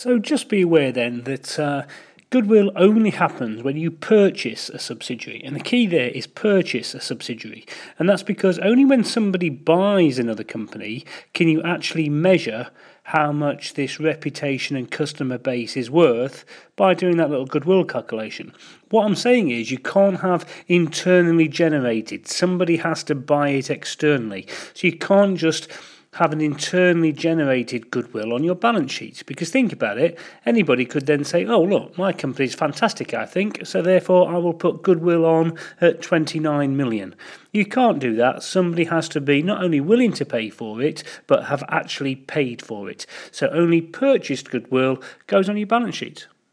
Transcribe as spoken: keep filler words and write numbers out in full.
So just be aware then that uh, goodwill only happens when you purchase a subsidiary, and the key there is purchase a subsidiary, and that's because only when somebody buys another company can you actually measure how much this reputation and customer base is worth by doing that little goodwill calculation. What I'm saying is you can't have internally generated, somebody has to buy it externally, so you can't just have an internally generated goodwill on your balance sheet, because think about it, anybody could then say, oh look, my company's fantastic, I think, so therefore I will put goodwill on at twenty-nine million. You can't do that. Somebody has to be not only willing to pay for it, but have actually paid for it. So only purchased goodwill goes on your balance sheet.